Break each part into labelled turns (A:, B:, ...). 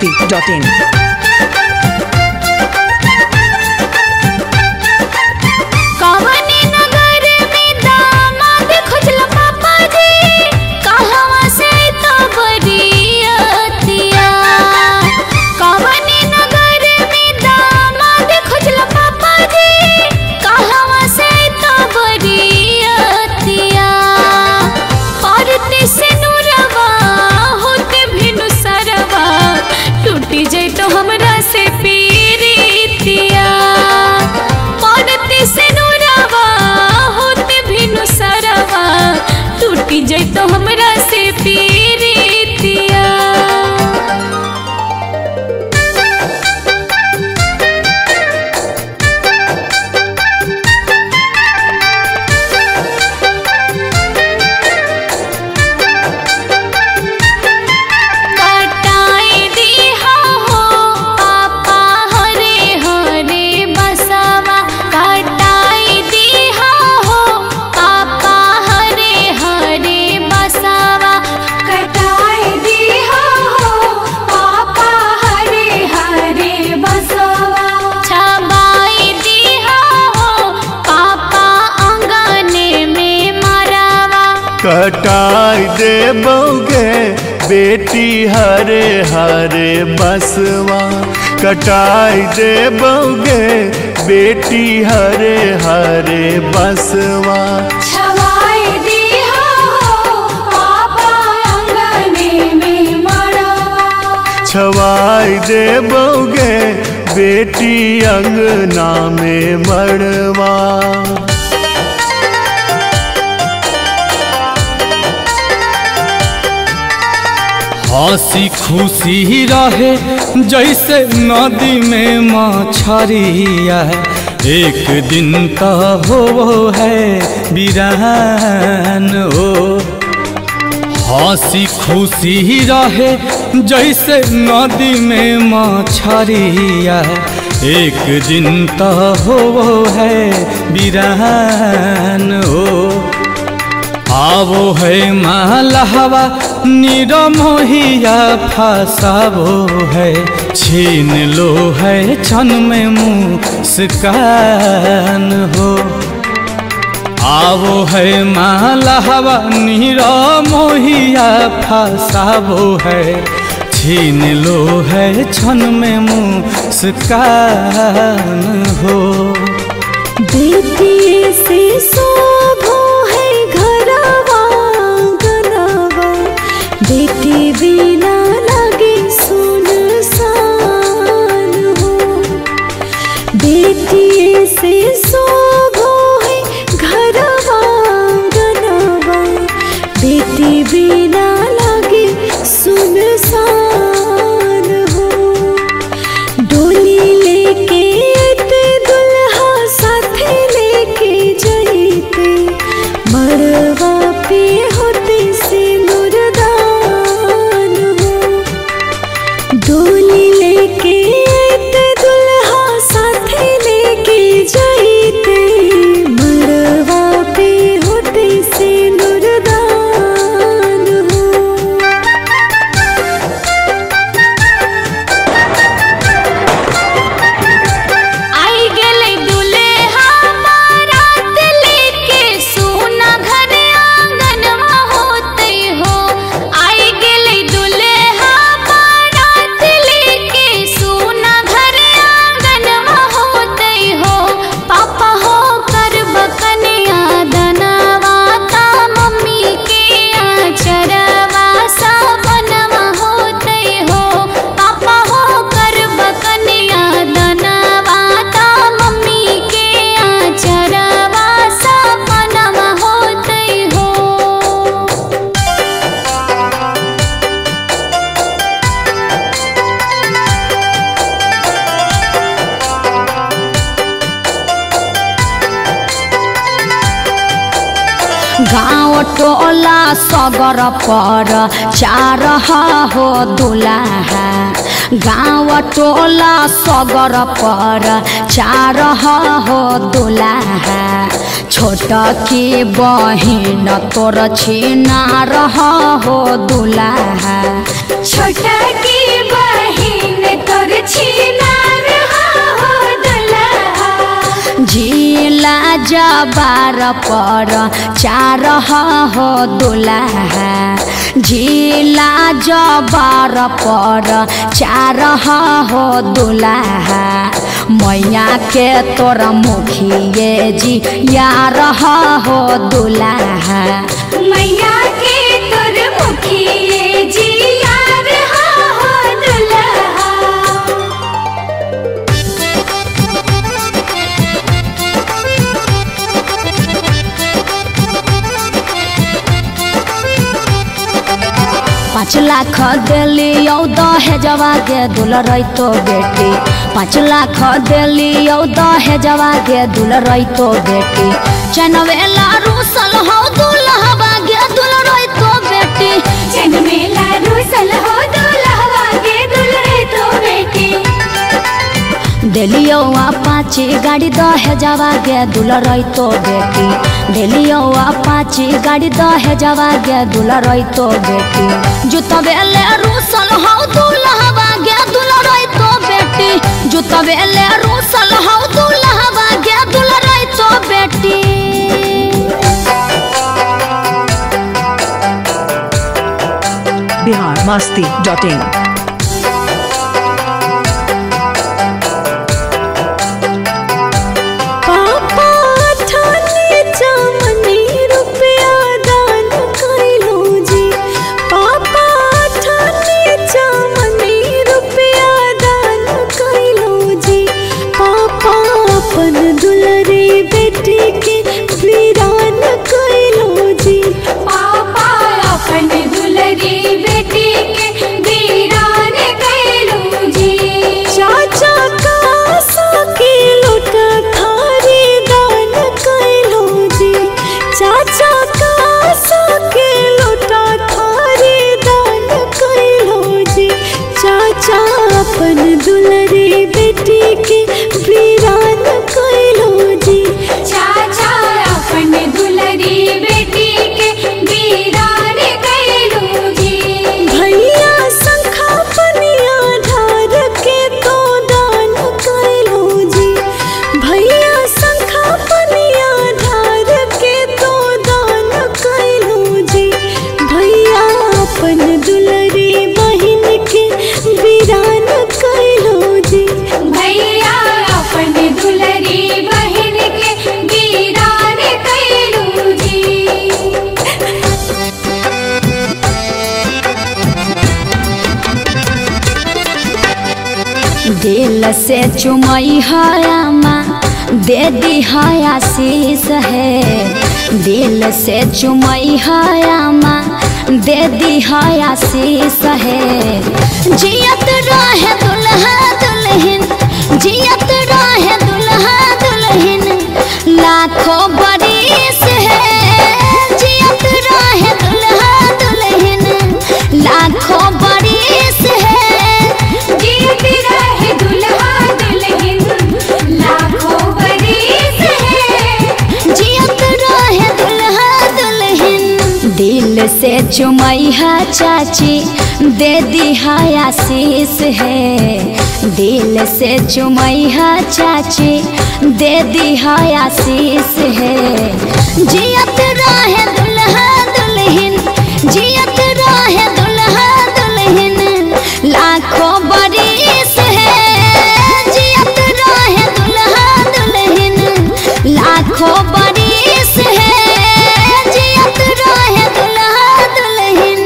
A: masti.in।
B: जैतो हमरा से पीरितिया कटाई दिहा हो पापा हरे हरे बसवा कटाई दिहा हो पापा हरे हरे बसवा कटाई दिहा हो पापा हरे हरे बसवा छबाई दिहा हो पापा अंगने में मरवा
C: कटाई देबोगे बेटी हरे हरे बसवा कटाई देबोगे बेटी हरे हरे बसवा
B: छवाई दिहा हो पापा अंगने में मरवा
C: छवाई देबोगे बेटी अंगना में मड़वा। हंसी खुशी रहे जैसे नदी में मछरिया एक दिन तो हो है वीरान हो। हंसी खुशी रहे जैसे नदी में मछरिया एक दिन तो हो है वीरान हो। आवो है मालहवा निरमोहिया फसावो है छीन लो है क्षण में मुस्कान हो। आवो है मालहवा निरमोहिया फसावो है छीन लो है क्षण में मुस्कान हो।
B: बेटी से शोभो है घरवा गनवा बेटी बिना लगे सुनसान हो। बेटी से शोभो है घरवा गनवा बेटी बिना लगे सुनसान हो। डोली लेके दुल्हा साथे लेके जाइते मरवा पे होते से नूरदान हो। डोली लेके दुल्हा साथे लेके जाइते मरवा पे होते से नूरदान हो। आई गेले दुल्हा बारात लेके सोना घर आंगनवा होते हो। आई गेले दुल्हा बारात लेके सोना घर आंगनवा होते हो। पापा हो कर बकनिया दनवा का मम्मी के आचरवा सावनवा होते हो। पापा हो कर बकनिया दनवा का मम्मी के आचरवा सावनवा होते हो। गाँव टोला सगर पर चार हो दुल्हा गाँव टोला सगर पर चार हो दुल्हा छोट की बहिन तोर छीना रह हो दुल्हा छोट की बहिन
A: छिनार हो दुल्हा।
B: जिला जबार पर चार हो दुल्हा। जिला जबार पर चार हो दुल्हा। मैया के तोरा मुखिए जी यार हो दुल्हा।
A: मैया के तोर मुखिए जी यार हो दुल्हा।
B: पाँच लाख दिली दहेजवा गे दुलरई तो बेटी। 5 लाख दिली दहेजवा गे दुलरई तो बेटी। चनवेला रूसल हो दुल्हवा गे दुलरई तो बेटी।
A: जनमेला रूसल हो दुल्हवा गे दुलरई तो बेटी।
B: दिलियो अपाची गाड़ी दहेजवा गे दुलरई तो बेटी। दिलियो अपाची गाड़ी दहेजवा गे दुलरई तो बेटी। जुतबेले रूसल हो दुल्हवा गे दुलरई तो बेटी। जुतबेले रूसल हो दुल्हवा गे दुलरई तो बेटी।
D: biharmasti.in
B: दिल से चुमई है माँ दे दी है आशीष है। दिल से चुमई है माँ दे दी है आशीष है। जियत रहे दुल्हा दुल्हन। जियत रहे दुल्हा दुल्हन लाखों बरिस है। जियत रहे दुल्हा दुल्हन लाखों बरिस है।
A: जियत रहे दुल्हा दुल्हन लाखों बरिस है।
B: जियत रहे दुल्हा दुल्हन। दिल से चुमई है चाची दे दी है आशीष है। दिल से चुमई है चाची दे दी है आशीष है। जियत रहे दुल्हा दुल्हन। जियत रहे दुल्हा दुल्हन लाखों बरिस है। जियत रहे दुल्हा दुल्हन लाखों बरिस है। जियत रहे दुल्हा दुल्हन।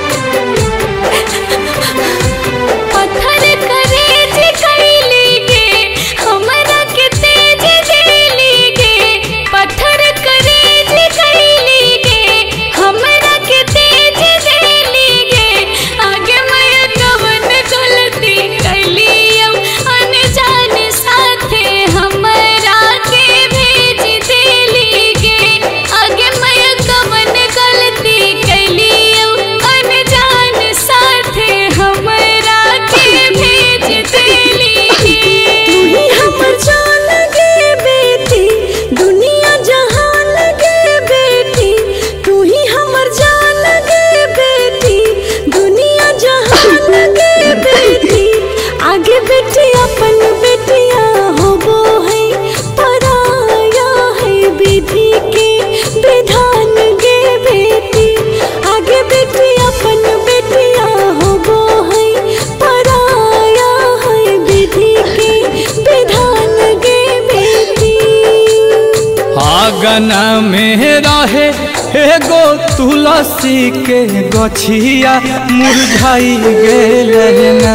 A: पत्थर करे जे कैली गे
C: अगना में रहे एगो तुलसी के गछिया मुरझाई गेल ना।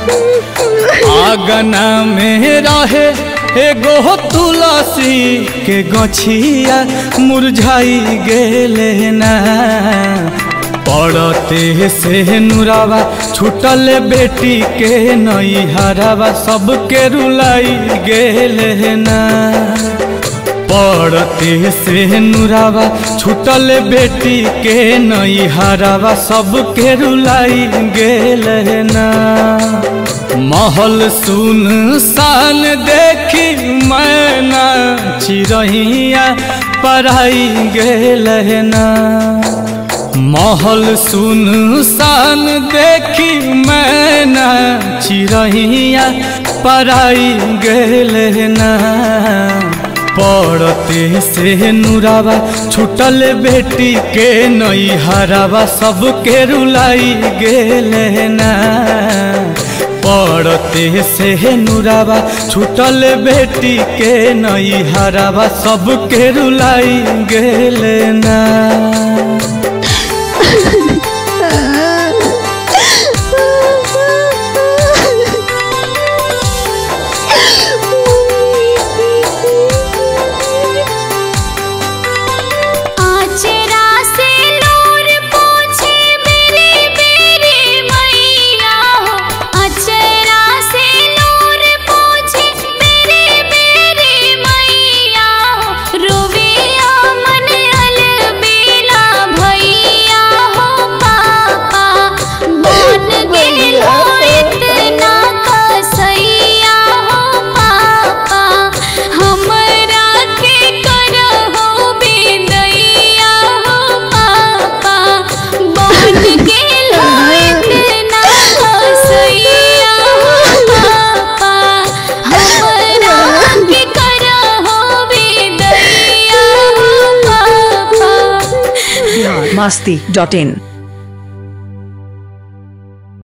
C: अगना में रहे एगो तुलसी के गछिया मुरझाई गेल ना। पड़ते से नुरावा छूटल बेटी के नैहरावा सबके रुलाई गेल ना। पड़ते से नुरावा छूटल बेटी के नैहरावा सबके रुलाई गेल ना। महल सुनसान देखी मैना चिरैया पराई गेल ना। महल सुनसान देखी मैना चिरैया पराई गेल ना। पड़ते से नुरावा छूटल बेटी के नैहरावा सबके रुलाई गेल ना। पड़ते से नुरावा छूटल बेटी के नैहरावा सबके रुलाई गेल ना।
D: masti.in